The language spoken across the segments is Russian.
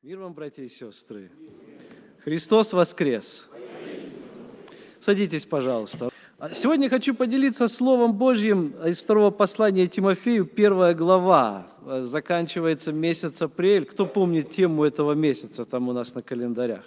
Мир вам, братья и сестры! Христос воскрес! Садитесь, пожалуйста. Сегодня хочу поделиться Словом Божьим из второго послания Тимофею, 1 глава. Заканчивается месяц апрель. Кто помнит тему этого месяца там у нас на календарях?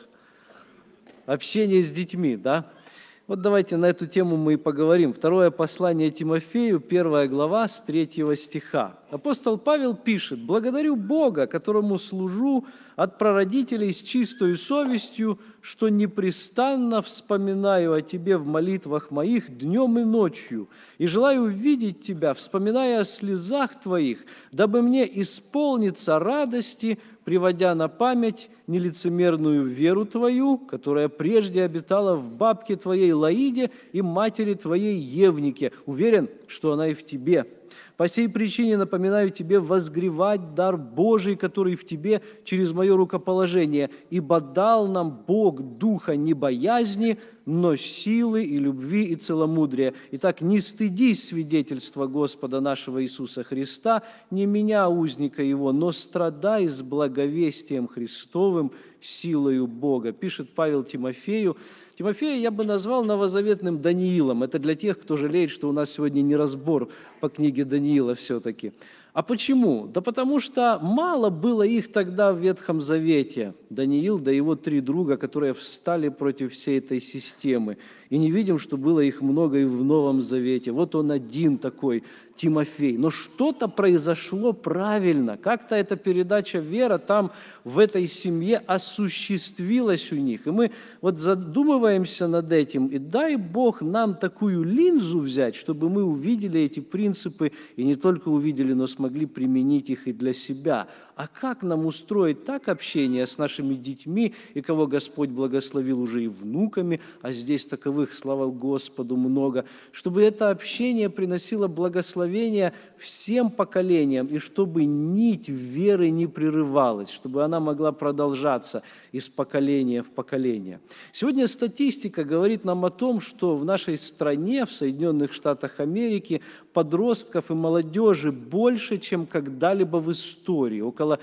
Общение с детьми, да? Вот давайте на эту тему мы и поговорим. Второе послание Тимофею, 1 глава, с 3 стиха. Апостол Павел пишет: «Благодарю Бога, которому служу от прародителей с чистою совестью, что непрестанно вспоминаю о Тебе в молитвах моих днем и ночью, и желаю увидеть Тебя, вспоминая о слезах Твоих, дабы мне исполниться радости, приводя на память нелицемерную веру Твою, которая прежде обитала в бабке Твоей Лоиде и матери Твоей Евнике. Уверен, что она и в Тебе. По сей причине напоминаю Тебе возгревать дар Божий, который в Тебе через мое рукоположение, ибо дал нам Бог духа не боязни, но силы и любви и целомудрия. Итак, не стыдись свидетельства Господа нашего Иисуса Христа, не меня, узника Его, но страдай с благовестием Христовым, силою Бога». Пишет Павел Тимофею. Тимофея я бы назвал новозаветным Даниилом. Это для тех, кто жалеет, что у нас сегодня не разбор по книге Даниила все-таки. А почему? Да потому что мало было их тогда в Ветхом Завете. Даниил, да его 3 друга, которые встали против всей этой системы. И не видим, что было их много и в Новом Завете. Вот он один такой, Тимофей. Но что-то произошло правильно. Как-то эта передача веры там, в этой семье, осуществилась у них. И мы вот задумываемся над этим. И дай Бог нам такую линзу взять, чтобы мы увидели эти принципы, и не только увидели, но смогли применить их и для себя. А как нам устроить так общение с нашими детьми, и кого Господь благословил уже и внуками, а здесь таковых, слава Господу, много, чтобы это общение приносило благословение всем поколениям, и чтобы нить веры не прерывалась, чтобы она могла продолжаться из поколения в поколение. Сегодня статистика говорит нам о том, что в нашей стране, в Соединенных Штатах Америки, подростков и молодежи больше, чем когда-либо в истории, около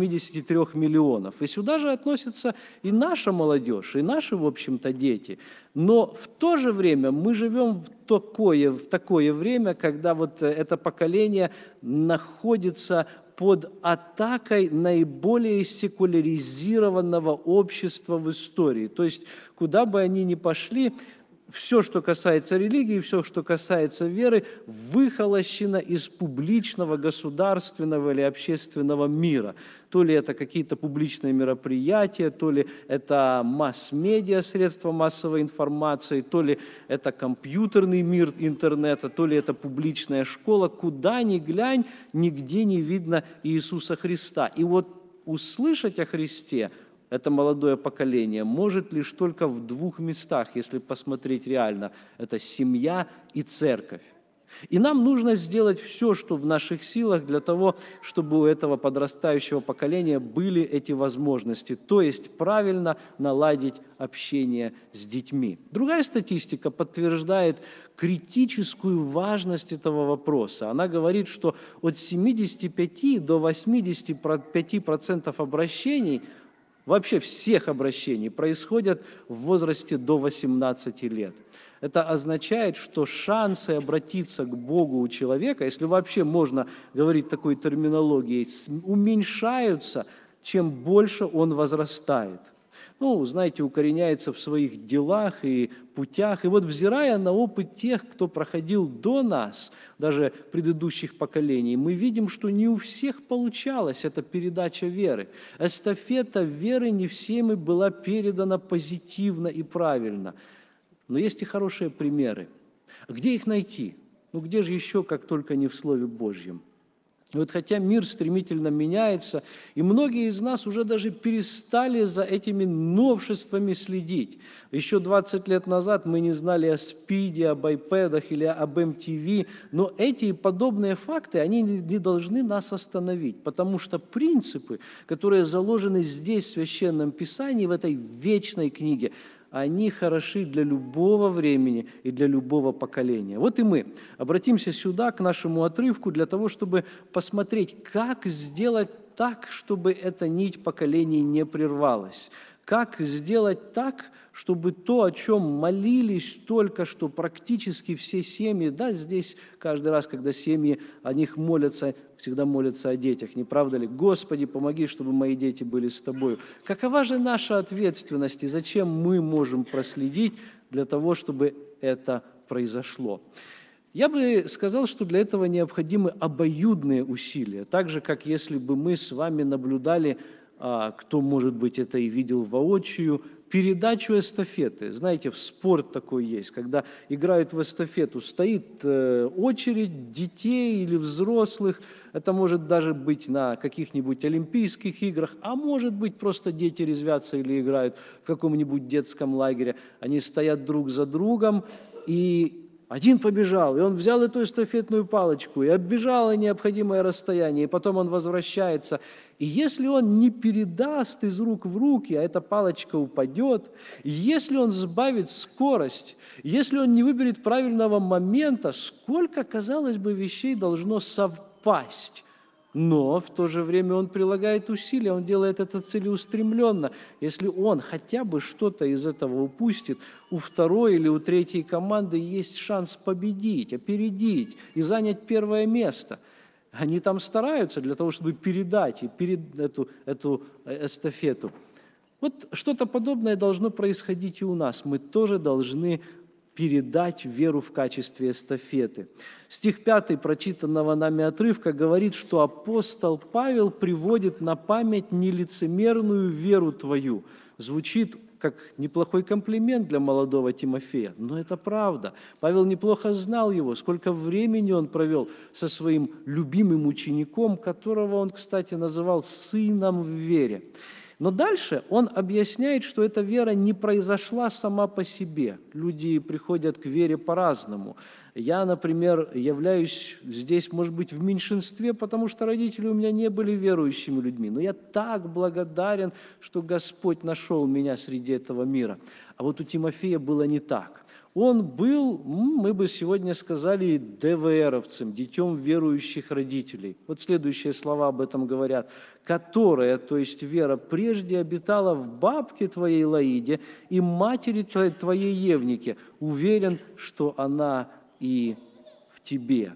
73 миллионов. И сюда же относится и наша молодежь, и наши, в общем-то, дети. Но в то же время мы живем в такое время, когда вот это поколение находится под атакой наиболее секуляризированного общества в истории. То есть, куда бы они ни пошли, все, что касается религии, все, что касается веры, выхолощено из публичного, государственного или общественного мира. То ли это какие-то публичные мероприятия, то ли это масс-медиа, средства массовой информации, то ли это компьютерный мир интернета, то ли это публичная школа. Куда ни глянь, нигде не видно Иисуса Христа. И вот услышать о Христе это молодое поколение может лишь только в 2 местах, если посмотреть реально. Это семья и церковь. И нам нужно сделать все, что в наших силах для того, чтобы у этого подрастающего поколения были эти возможности, то есть правильно наладить общение с детьми. Другая статистика подтверждает критическую важность этого вопроса. Она говорит, что от 75 до 85% обращений, вообще всех обращений, происходят в возрасте до 18 лет. Это означает, что шансы обратиться к Богу у человека, если вообще можно говорить такой терминологией, уменьшаются, чем больше он возрастает. Знаете, укореняется в своих делах и путях. И вот, взирая на опыт тех, кто проходил до нас, даже предыдущих поколений, мы видим, что не у всех получалась эта передача веры. Эстафета веры не всеми была передана позитивно и правильно. Но есть и хорошие примеры. Где их найти? Где же еще, как только не в Слове Божьем? И вот хотя мир стремительно меняется, и многие из нас уже даже перестали за этими новшествами следить. Еще 20 лет назад мы не знали о СПИДе, об iPad'ах или об MTV, но эти и подобные факты, они не должны нас остановить, потому что принципы, которые заложены здесь, в Священном Писании, в этой вечной книге, они хороши для любого времени и для любого поколения. Вот и мы обратимся сюда, к нашему отрывку, для того, чтобы посмотреть, как сделать так, чтобы эта нить поколений не прервалась? Как сделать так, чтобы то, о чем молились только что практически все семьи, да, здесь каждый раз, когда семьи о них молятся, всегда молятся о детях, не правда ли? Господи, помоги, чтобы мои дети были с Тобою. Какова же наша ответственность и зачем мы можем проследить для того, чтобы это произошло? Я бы сказал, что для этого необходимы обоюдные усилия, так же, как если бы мы с вами наблюдали, кто, может быть, это и видел воочию, передачу эстафеты. Знаете, в спорт такой есть, когда играют в эстафету, стоит очередь детей или взрослых, это может даже быть на каких-нибудь Олимпийских играх, а может быть просто дети резвятся или играют в каком-нибудь детском лагере. Они стоят друг за другом, и один побежал, и он взял эту эстафетную палочку и оббежал необходимое расстояние, и потом он возвращается. И если он не передаст из рук в руки, а эта палочка упадет, если он сбавит скорость, если он не выберет правильного момента, сколько, казалось бы, вещей должно совпасть. Но в то же время он прилагает усилия, он делает это целеустремленно. Если он хотя бы что-то из этого упустит, у второй или у третьей команды есть шанс победить, опередить и занять первое место. Они там стараются для того, чтобы передать эту эстафету. Вот что-то подобное должно происходить и у нас. Мы тоже должны передать веру в качестве эстафеты. Стих 5 прочитанного нами отрывка говорит, что апостол Павел приводит на память нелицемерную веру твою. Звучит как неплохой комплимент для молодого Тимофея, но это правда. Павел неплохо знал его, сколько времени он провел со своим любимым учеником, которого он, кстати, называл сыном в вере. Но дальше он объясняет, что эта вера не произошла сама по себе. Люди приходят к вере по-разному. Я, например, являюсь здесь, может быть, в меньшинстве, потому что родители у меня не были верующими людьми. Но я так благодарен, что Господь нашел меня среди этого мира. А вот у Тимофея было не так. Он был, мы бы сегодня сказали, ДВРовцем, детем верующих родителей. Вот следующие слова об этом говорят. «Которая, то есть вера, прежде обитала в бабке твоей Лаиде и матери твоей Евнике. Уверен, что она и в тебе».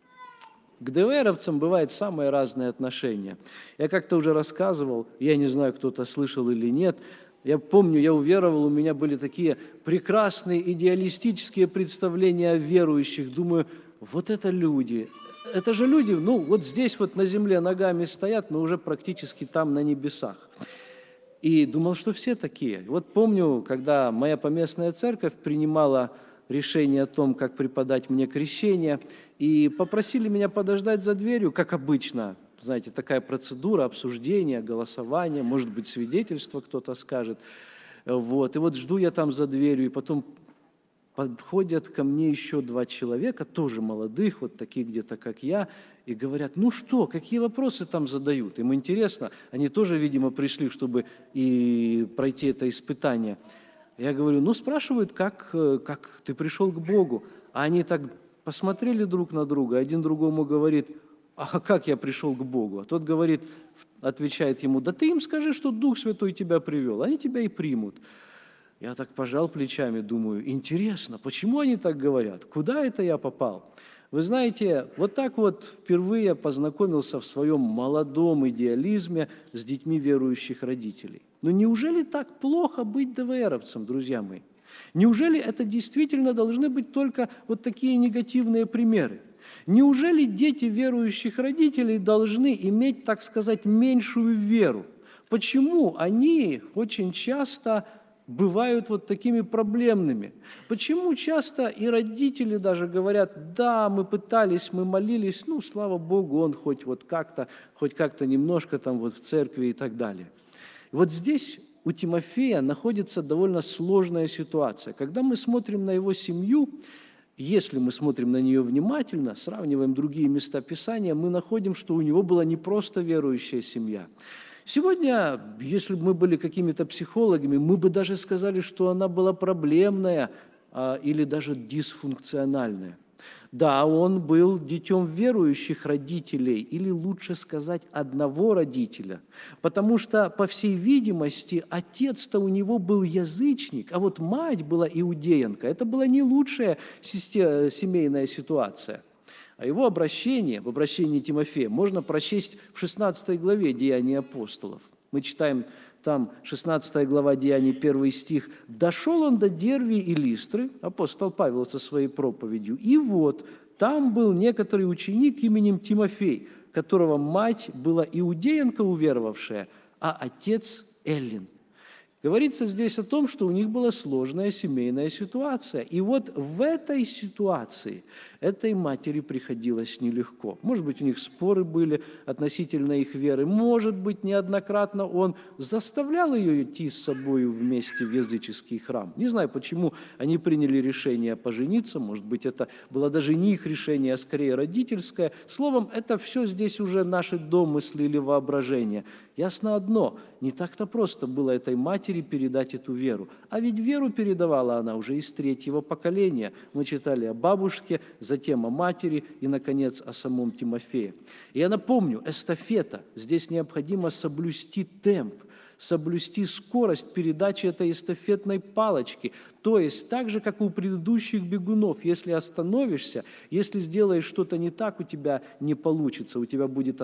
К ДВРовцам бывают самые разные отношения. Я как-то уже рассказывал, я не знаю, кто-то слышал или нет. Я помню, я уверовал, у меня были такие прекрасные идеалистические представления о верующих. Думаю, вот это люди. Это же люди, вот здесь вот на земле ногами стоят, но уже практически там на небесах. И думал, что все такие. Вот помню, когда моя поместная церковь принимала решение о том, как преподать мне крещение, и попросили меня подождать за дверью, как обычно. Знаете, такая процедура, обсуждение, голосование, может быть, свидетельство кто-то скажет. Вот. И вот жду я там за дверью, и потом подходят ко мне еще 2 человека, тоже молодых, вот такие где-то, как я, и говорят, ну что, какие вопросы там задают? Им интересно, они тоже, видимо, пришли, чтобы и пройти это испытание. Я говорю, спрашивают, как ты пришел к Богу? А они так посмотрели друг на друга, один другому говорит, а как я пришел к Богу? А тот говорит, отвечает ему, да ты им скажи, что Дух Святой тебя привел, они тебя и примут. Я так пожал плечами, думаю, интересно, почему они так говорят? Куда это я попал? Вы знаете, вот так вот впервые познакомился в своем молодом идеализме с детьми верующих родителей. Но неужели так плохо быть ДВРовцем, друзья мои? Неужели это действительно должны быть только вот такие негативные примеры? Неужели дети верующих родителей должны иметь, так сказать, меньшую веру? Почему они очень часто бывают вот такими проблемными? Почему часто и родители даже говорят, да, мы пытались, мы молились, слава Богу, он хоть как-то немножко там вот в церкви и так далее. И вот здесь у Тимофея находится довольно сложная ситуация. Когда мы смотрим на его семью, если мы смотрим на нее внимательно, сравниваем другие места Писания, мы находим, что у него была не просто верующая семья. Сегодня, если бы мы были какими-то психологами, мы бы даже сказали, что она была проблемная или даже дисфункциональная. Да, он был детем верующих родителей, или лучше сказать, одного родителя, потому что, по всей видимости, отец-то у него был язычник, а вот мать была иудеянка. Это была не лучшая семейная ситуация. А его обращение, в обращении Тимофея, можно прочесть в 16 главе Деяний апостолов. Мы читаем там 16 глава Деяний, 1 стих. «Дошел он до Дервии и Листры», апостол Павел со своей проповедью, «и вот там был некоторый ученик именем Тимофей, которого мать была иудеянка уверовавшая, а отец эллин». Говорится здесь о том, что у них была сложная семейная ситуация. И вот в этой ситуации этой матери приходилось нелегко. Может быть, у них споры были относительно их веры. Может быть, неоднократно он заставлял ее идти с собой вместе в языческий храм. Не знаю, почему они приняли решение пожениться. Может быть, это было даже не их решение, а скорее родительское. Словом, это все здесь уже наши домыслы или воображения. Ясно одно, не так-то просто было этой матери передать эту веру. А ведь веру передавала она уже из 3-го поколения. Мы читали о бабушке, затем о матери и, наконец, о самом Тимофее. И я напомню, эстафета. Здесь необходимо соблюсти темп, соблюсти скорость передачи этой эстафетной палочки. То есть так же, как у предыдущих бегунов, если остановишься, если сделаешь что-то не так, у тебя не получится, у тебя будет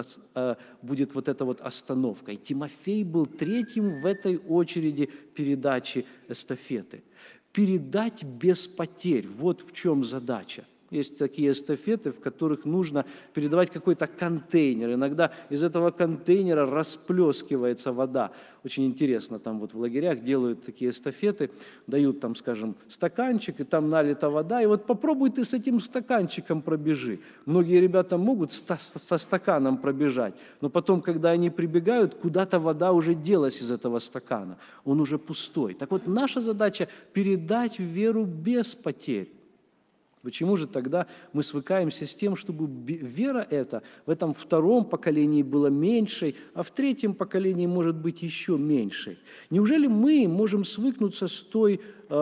вот эта вот остановка. И Тимофей был 3-м в этой очереди передачи эстафеты. Передать без потерь – вот в чем задача. Есть такие эстафеты, в которых нужно передавать какой-то контейнер. Иногда из этого контейнера расплескивается вода. Очень интересно, там вот в лагерях делают такие эстафеты, дают там, скажем, стаканчик, и там налита вода. И вот попробуй ты с этим стаканчиком пробежи. Многие ребята могут со стаканом пробежать, но потом, когда они прибегают, куда-то вода уже делась из этого стакана. Он уже пустой. Так вот, наша задача – передать веру без потерь. Почему же тогда мы свыкаемся с тем, чтобы вера эта в этом 2-м поколении была меньшей, а в 3-м поколении может быть еще меньшей? Неужели мы можем свыкнуться с той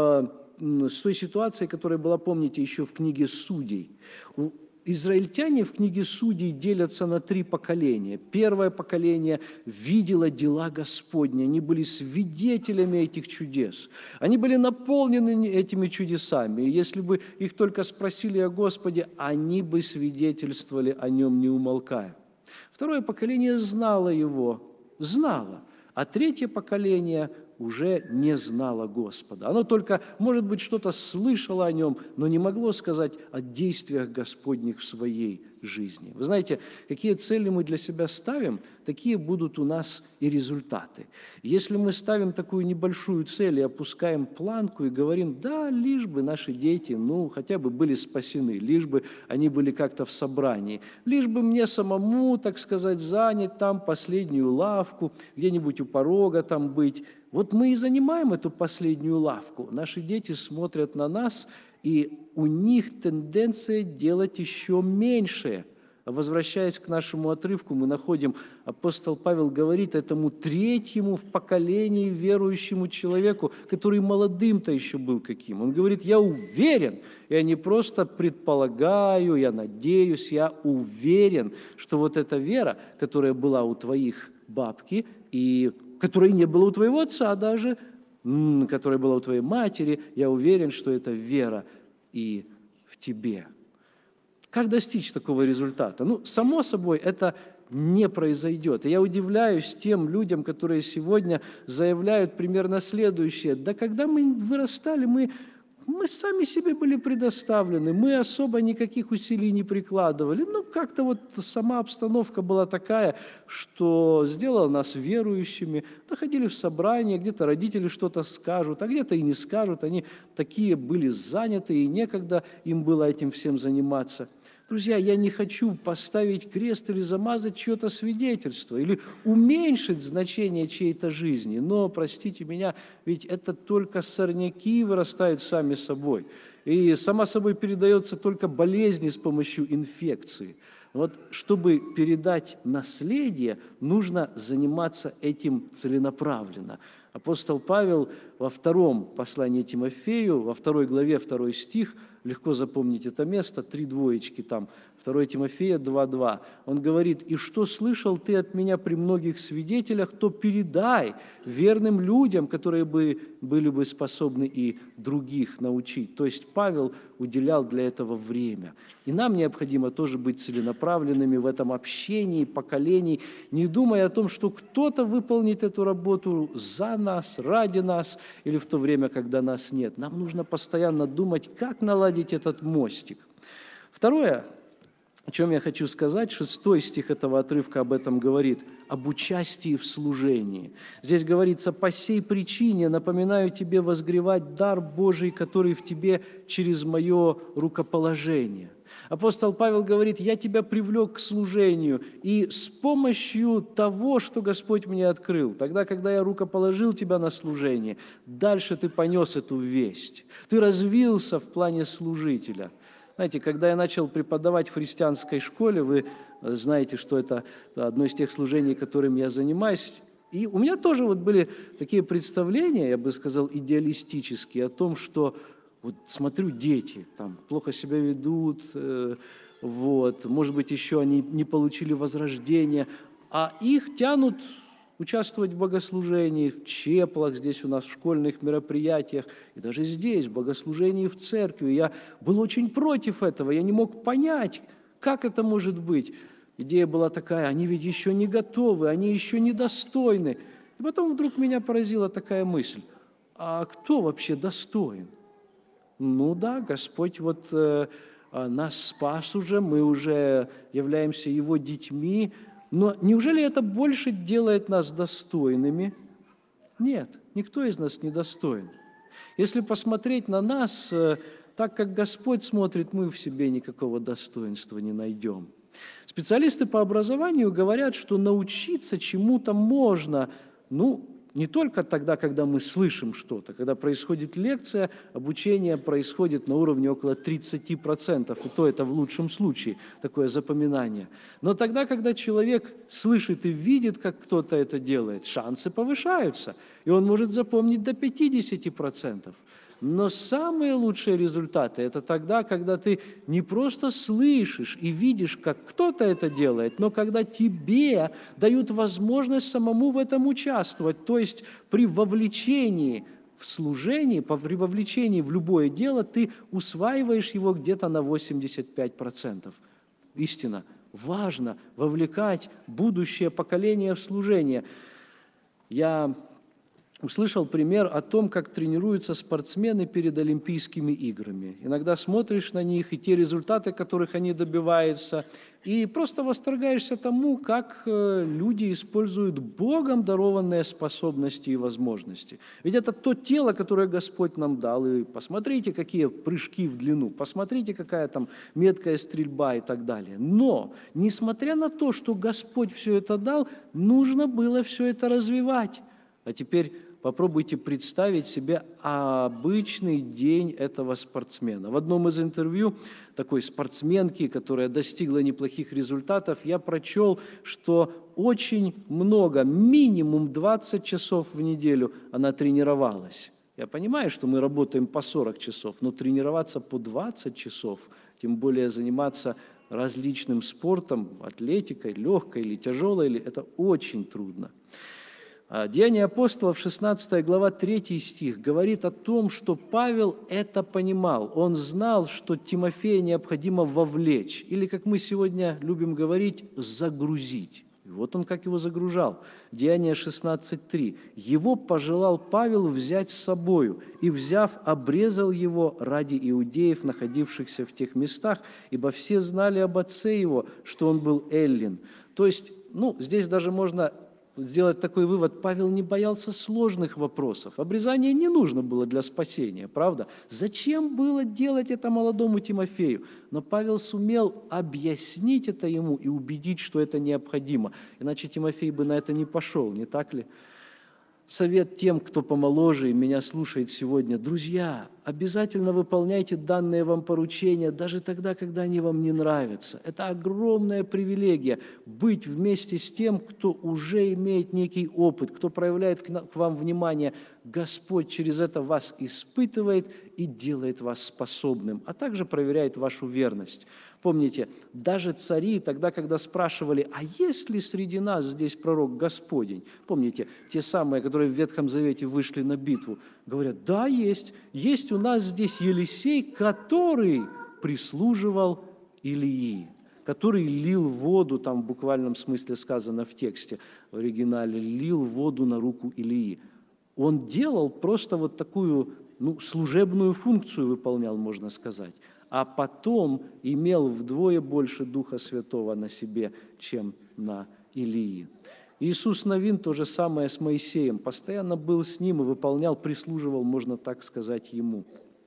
ситуацией, которая была, помните, еще в книге Судей? Израильтяне в книге Судей делятся на 3 поколения. Первое поколение видело дела Господни, они были свидетелями этих чудес. Они были наполнены этими чудесами. И если бы их только спросили о Господе, они бы свидетельствовали о Нем, не умолкая. Второе поколение знало Его, знало, а 3-е поколение уже не знало Господа. Оно только, может быть, что-то слышало о Нем, но не могло сказать о действиях Господних в своей жизни. Вы знаете, какие цели мы для себя ставим, такие будут у нас и результаты. Если мы ставим такую небольшую цель и опускаем планку и говорим, да, лишь бы наши дети, хотя бы были спасены, лишь бы они были как-то в собрании, лишь бы мне самому, так сказать, занять там последнюю лавку, где-нибудь у порога там быть. Вот мы и занимаем эту последнюю лавку. Наши дети смотрят на нас, и у них тенденция делать еще меньшее. Возвращаясь к нашему отрывку, мы находим, апостол Павел говорит этому 3-му в поколении верующему человеку, который молодым-то еще был каким. Он говорит, я уверен, я не просто предполагаю, я надеюсь, я уверен, что вот эта вера, которая была у твоих бабки, и которой не было у твоего отца даже, которая была у твоей матери, я уверен, что это вера и в тебе. Как достичь такого результата? Само собой, это не произойдет. И я удивляюсь тем людям, которые сегодня заявляют примерно следующее. Да когда мы вырастали, мы сами себе были предоставлены, мы особо никаких усилий не прикладывали. Как-то вот сама обстановка была такая, что сделала нас верующими. Ходили в собрания, где-то родители что-то скажут, а где-то и не скажут. Они такие были заняты, и некогда им было этим всем заниматься. Друзья, я не хочу поставить крест или замазать чье-то свидетельство, или уменьшить значение чьей-то жизни, но, простите меня, ведь это только сорняки вырастают сами собой, и сама собой передается только болезни с помощью инфекции. Вот чтобы передать наследие, нужно заниматься этим целенаправленно. Апостол Павел во 2-м послании Тимофею, во 2 главе, 2 стих, легко запомнить это место, 3 двоечки там, 2 Тимофея 2:2. Он говорит: «И что слышал ты от меня при многих свидетелях, то передай верным людям, которые были бы способны и других научить». То есть Павел уделял для этого время. И нам необходимо тоже быть целенаправленными в этом общении поколений, не думая о том, что кто-то выполнит эту работу за нас, ради нас, или в то время, когда нас нет. Нам нужно постоянно думать, как наладить этот мостик. Второе, о чем я хочу сказать, 6 стих этого отрывка об этом говорит, об участии в служении. Здесь говорится: «По сей причине напоминаю тебе возгревать дар Божий, который в тебе через мое рукоположение». Апостол Павел говорит: «Я тебя привлек к служению, и с помощью того, что Господь мне открыл, тогда, когда я рукоположил тебя на служение, дальше ты понес эту весть, ты развился в плане служителя». Знаете, когда я начал преподавать в христианской школе, вы знаете, что это одно из тех служений, которым я занимаюсь, и у меня тоже вот были такие представления, я бы сказал, идеалистические, о том, что вот смотрю, дети там плохо себя ведут, вот, может быть, еще они не получили возрождения, а их тянут участвовать в богослужении, в чеплах здесь у нас, в школьных мероприятиях, и даже здесь, в богослужении в церкви. Я был очень против этого, я не мог понять, как это может быть. Идея была такая: они ведь еще не готовы, они еще недостойны. И потом вдруг меня поразила такая мысль: а кто вообще достоин? Ну да, Господь вот нас спас уже, мы уже являемся Его детьми, но неужели это больше делает нас достойными? Нет, никто из нас не достоин. Если посмотреть на нас, так как Господь смотрит, мы в себе никакого достоинства не найдем. Специалисты по образованию говорят, что научиться чему-то можно, не только тогда, когда мы слышим что-то. Когда происходит лекция, обучение происходит на уровне около 30%, и то это в лучшем случае, такое запоминание. Но тогда, когда человек слышит и видит, как кто-то это делает, шансы повышаются, и он может запомнить до 50%. Но самые лучшие результаты – это тогда, когда ты не просто слышишь и видишь, как кто-то это делает, но когда тебе дают возможность самому в этом участвовать. То есть при вовлечении в служение, при вовлечении в любое дело ты усваиваешь его где-то на 85%. Истина. Важно вовлекать будущее поколение в служение. Я услышал пример о том, как тренируются спортсмены перед Олимпийскими играми. Иногда смотришь на них и те результаты, которых они добиваются, и просто восторгаешься тому, как люди используют Богом дарованные способности и возможности. Ведь это то тело, которое Господь нам дал, и посмотрите, какие прыжки в длину, посмотрите, какая там меткая стрельба и так далее. Но, несмотря на то, что Господь все это дал, нужно было все это развивать. А теперь попробуйте представить себе обычный день этого спортсмена. В одном из интервью такой спортсменки, которая достигла неплохих результатов, я прочел, что очень много, минимум 20 часов в неделю она тренировалась. Я понимаю, что мы работаем по 40 часов, но тренироваться по 20 часов, тем более заниматься различным спортом, атлетикой, легкой или тяжелой, это очень трудно. Деяния апостолов, 16 глава, 3 стих, говорит о том, что Павел это понимал. Он знал, что Тимофея необходимо вовлечь, или, как мы сегодня любим говорить, загрузить. И вот он как его загружал. Деяния 16:3. «Его пожелал Павел взять с собою, и, взяв, обрезал его ради иудеев, находившихся в тех местах, ибо все знали об отце его, что он был эллин». То есть, здесь даже можно сделать такой вывод: Павел не боялся сложных вопросов. Обрезание не нужно было для спасения, правда? Зачем было делать это молодому Тимофею? Но Павел сумел объяснить это ему и убедить, что это необходимо. Иначе Тимофей бы на это не пошел, не так ли? совет тем, кто помоложе и меня слушает сегодня. Друзья, обязательно выполняйте данные вам поручения, даже тогда, когда они вам не нравятся. Это огромная привилегия быть вместе с тем, кто уже имеет некий опыт, кто проявляет к вам внимание. Господь через это вас испытывает и делает вас способным, а также проверяет вашу верность. Помните, даже цари тогда, когда спрашивали, а есть ли среди нас здесь пророк Господень? Помните, те самые, которые в Ветхом Завете вышли на битву, говорят, да, есть. Есть у нас здесь Елисей, который прислуживал Илии, который лил воду, там в буквальном смысле сказано в тексте, в оригинале, лил воду на руку Илии. Он делал просто вот такую, служебную функцию выполнял, можно сказать, а потом имел вдвое больше Духа Святого на себе, чем на Илии. Иисус Навин то же самое с Моисеем, постоянно был с ним и выполнял, прислуживал, можно так сказать, ему.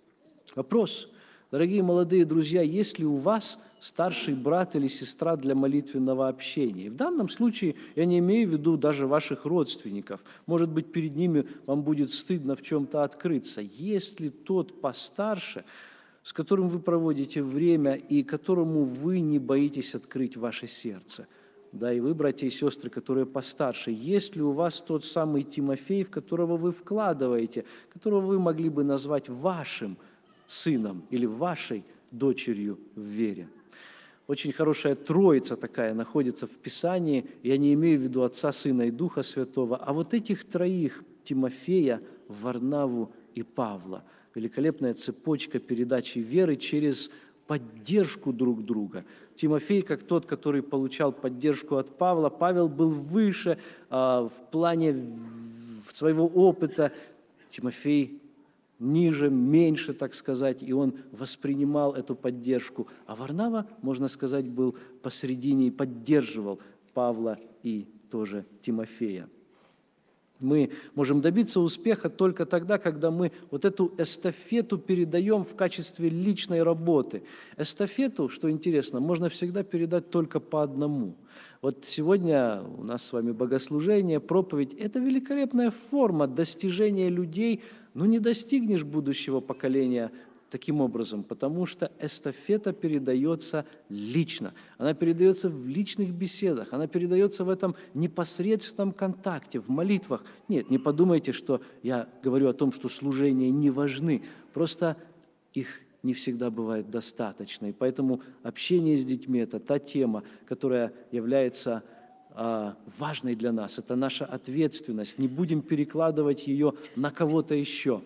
Вопрос, дорогие молодые друзья, есть ли у вас старший брат или сестра для молитвенного общения? И в данном случае я не имею в виду даже ваших родственников. Может быть, перед ними вам будет стыдно в чем-то открыться. Есть ли тот постарше, с которым вы проводите время и которому вы не боитесь открыть ваше сердце? Да, и вы, братья и сестры, которые постарше, есть ли у вас тот самый Тимофей, в которого вы вкладываете, которого вы могли бы назвать вашим сыном или вашей дочерью в вере? Очень хорошая троица такая находится в Писании. Я не имею в виду Отца, Сына и Духа Святого, а вот этих троих, Тимофея, Варнаву и Павла. Великолепная цепочка передачи веры через поддержку друг друга. Тимофей, как тот, который получал поддержку от Павла, Павел был выше в плане своего опыта, Тимофей ниже, меньше, так сказать, и он воспринимал эту поддержку. А Варнава, можно сказать, был посредине и поддерживал Павла и тоже Тимофея. Мы можем добиться успеха только тогда, когда мы вот эту эстафету передаем в качестве личной работы. Эстафету, что интересно, можно всегда передать только по одному. Вот сегодня у нас с вами богослужение, проповедь – это великолепная форма достижения людей, но не достигнешь будущего поколения таким образом, потому что эстафета передается лично, она передается в личных беседах, она передается в этом непосредственном контакте, в молитвах. Нет, не подумайте, что я говорю о том, что служения не важны, просто их не всегда бывает достаточно, и поэтому общение с детьми – это та тема, которая является важной для нас, это наша ответственность, не будем перекладывать ее на кого-то еще.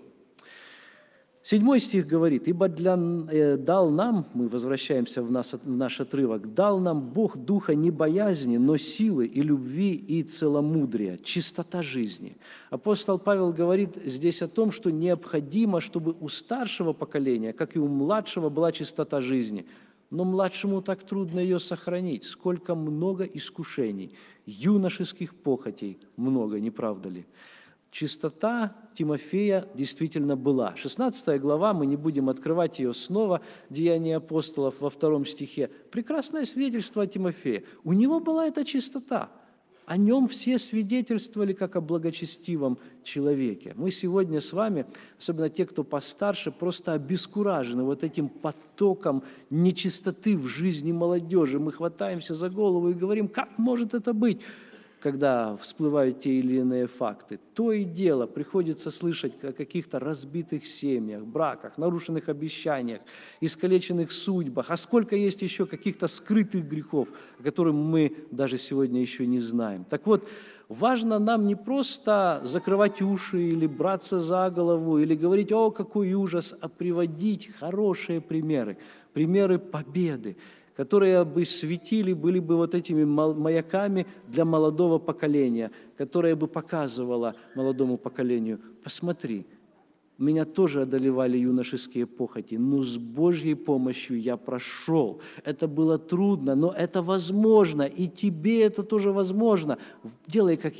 7 стих говорит, «Ибо дал нам», мы возвращаемся в наш отрывок, «дал нам Бог духа не боязни, но силы и любви и целомудрия, чистота жизни». Апостол Павел говорит здесь о том, что необходимо, чтобы у старшего поколения, как и у младшего, была чистота жизни. Но младшему так трудно ее сохранить. Сколько много искушений, юношеских похотей много, не правда ли? Чистота Тимофея действительно была. 16 глава, мы не будем открывать ее снова, Деяния апостолов во 2 стихе. Прекрасное свидетельство о Тимофее. У него была эта чистота. О нем все свидетельствовали как о благочестивом человеке. Мы сегодня с вами, особенно те, кто постарше, просто обескуражены вот этим потоком нечистоты в жизни молодежи. Мы хватаемся за голову и говорим, как может это быть? Когда всплывают те или иные факты. То и дело приходится слышать о каких-то разбитых семьях, браках, нарушенных обещаниях, искалеченных судьбах. А сколько есть еще каких-то скрытых грехов, о которых мы даже сегодня еще не знаем. Так вот, важно нам не просто закрывать уши или браться за голову, или говорить «О, какой ужас», а приводить хорошие примеры, примеры победы, которые бы светили, были бы вот этими маяками для молодого поколения, которое бы показывало молодому поколению, посмотри, меня тоже одолевали юношеские похоти, но с Божьей помощью я прошел. Это было трудно, но это возможно, и тебе это тоже возможно. Делай, как я.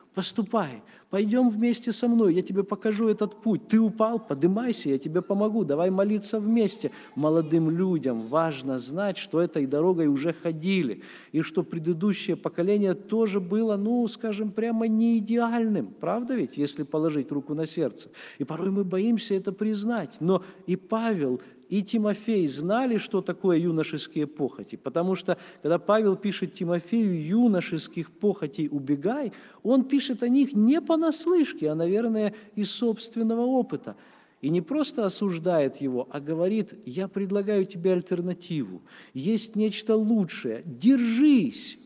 поступай, пойдем вместе со мной, я тебе покажу этот путь. Ты упал, поднимайся, я тебе помогу, давай молиться вместе. Молодым людям важно знать, что этой дорогой уже ходили, и что предыдущее поколение тоже было, скажем, прямо не идеальным, правда ведь, если положить руку на сердце? И порой мы боимся это признать, но и Павел, и Тимофей знали, что такое юношеские похоти, потому что, когда Павел пишет Тимофею «юношеских похотей убегай», он пишет о них не понаслышке, а, наверное, из собственного опыта. И не просто осуждает его, а говорит: «Я предлагаю тебе альтернативу, есть нечто лучшее, держись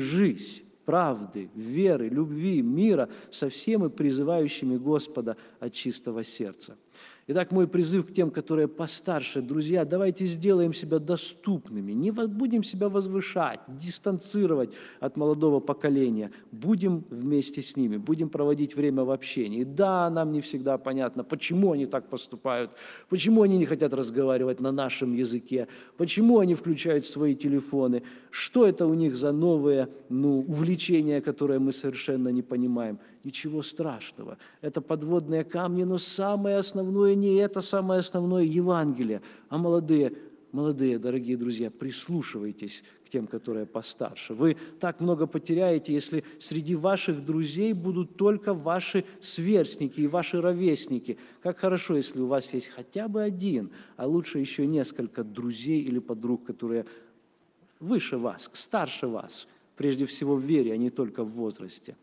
правды, веры, любви, мира со всеми призывающими Господа от чистого сердца». Итак, мой призыв к тем, которые постарше: друзья, давайте сделаем себя доступными, не будем себя возвышать, дистанцировать от молодого поколения, будем вместе с ними, будем проводить время в общении. Да, нам не всегда понятно, почему они так поступают, почему они не хотят разговаривать на нашем языке, почему они включают свои телефоны, что это у них за новые увлечения, которые мы совершенно не понимаем. Ничего страшного. Это подводные камни, но самое основное не это, самое основное Евангелие. А молодые, дорогие друзья, прислушивайтесь к тем, которые постарше. Вы так много потеряете, если среди ваших друзей будут только ваши сверстники и ваши ровесники. Как хорошо, если у вас есть хотя бы один, а лучше еще несколько друзей или подруг, которые выше вас, старше вас, прежде всего в вере, а не только в возрасте.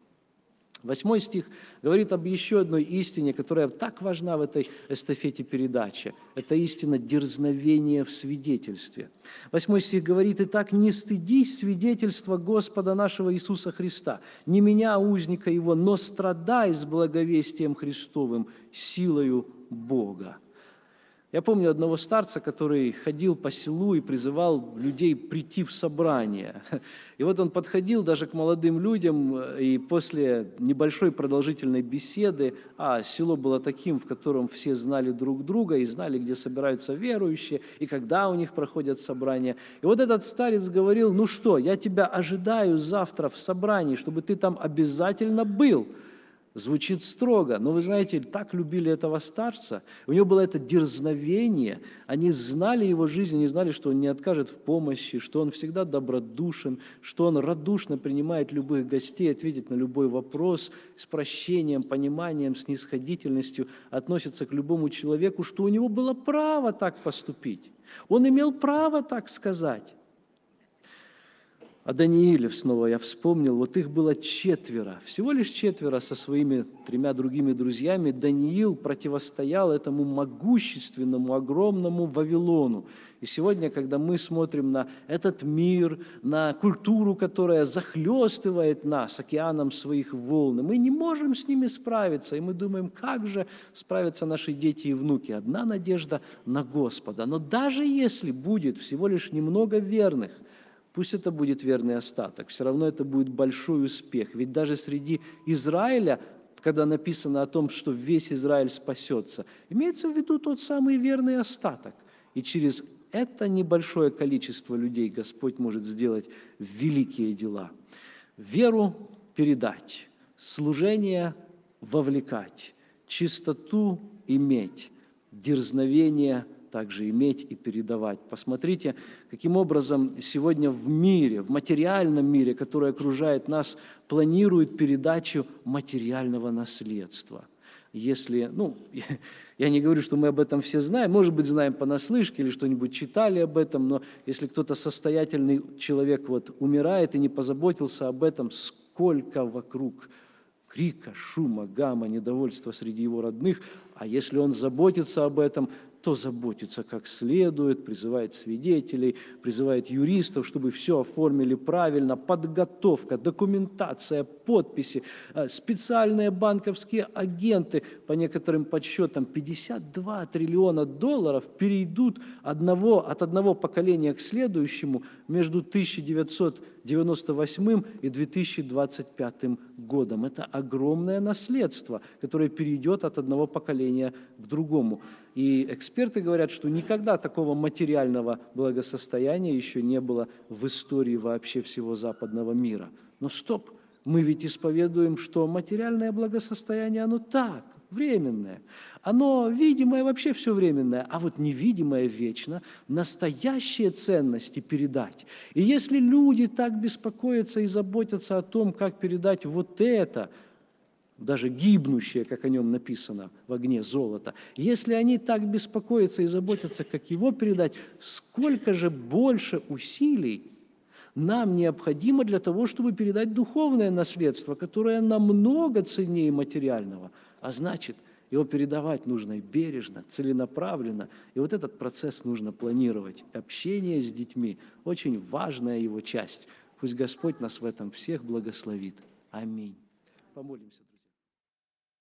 8 стих говорит об еще одной истине, которая так важна в этой эстафете передачи. Это истина дерзновения в свидетельстве. 8 стих говорит: «Итак, не стыдись свидетельства Господа нашего Иисуса Христа, не меня, узника Его, но страдай с благовестием Христовым, силою Бога». Я помню одного старца, который ходил по селу и призывал людей прийти в собрание. И вот он подходил даже к молодым людям, и после небольшой продолжительной беседы, село было таким, в котором все знали друг друга и знали, где собираются верующие, и когда у них проходят собрания. И вот этот старец говорил: «Ну что, я тебя ожидаю завтра в собрании, чтобы ты там обязательно был». Звучит строго, но вы знаете, так любили этого старца. У него было это дерзновение, они знали его жизнь, они знали, что он не откажет в помощи, что он всегда добродушен, что он радушно принимает любых гостей, ответит на любой вопрос с прощением, пониманием, снисходительностью, относится к любому человеку, что у него было право так поступить. Он имел право так сказать. О Данииле снова я вспомнил, вот их было 4, всего лишь 4 со своими 3 другими друзьями. Даниил противостоял этому могущественному, огромному Вавилону. И сегодня, когда мы смотрим на этот мир, на культуру, которая захлестывает нас океаном своих волн, мы не можем с ними справиться, и мы думаем, как же справятся наши дети и внуки. Одна надежда на Господа. Но даже если будет всего лишь немного верных, пусть это будет верный остаток, все равно это будет большой успех. Ведь даже среди Израиля, когда написано о том, что весь Израиль спасется, имеется в виду тот самый верный остаток. И через это небольшое количество людей Господь может сделать великие дела. Веру передать, служение вовлекать, чистоту иметь, дерзновение также иметь и передавать. Посмотрите, каким образом сегодня в мире, в материальном мире, который окружает нас, планируют передачу материального наследства. Если, я не говорю, что мы об этом все знаем, может быть, знаем понаслышке или что-нибудь читали об этом, но если кто-то состоятельный человек умирает и не позаботился об этом, сколько вокруг крика, шума, гамма, недовольства среди его родных, а если он заботится об этом, то заботится как следует, призывает свидетелей, призывает юристов, чтобы все оформили правильно, подготовка, документация, подписи, специальные банковские агенты, по некоторым подсчетам, $52 триллиона перейдут от одного поколения к следующему между 1998 и 2025 годом. Это огромное наследство, которое перейдет от одного поколения к другому. И эксперты говорят, что никогда такого материального благосостояния еще не было в истории вообще всего западного мира. Но стоп! Мы ведь исповедуем, что материальное благосостояние, оно так, временное. Оно видимое вообще все временное, а вот невидимое вечно, настоящие ценности передать. И если люди так беспокоятся и заботятся о том, как передать вот это, даже гибнущее, как о нем написано, в огне золото, если они так беспокоятся и заботятся, как его передать, сколько же больше усилий нам необходимо для того, чтобы передать духовное наследство, которое намного ценнее материального, а значит, его передавать нужно и бережно, целенаправленно, и вот этот процесс нужно планировать. Общение с детьми – очень важная его часть. Пусть Господь нас в этом всех благословит. Аминь. Помолимся.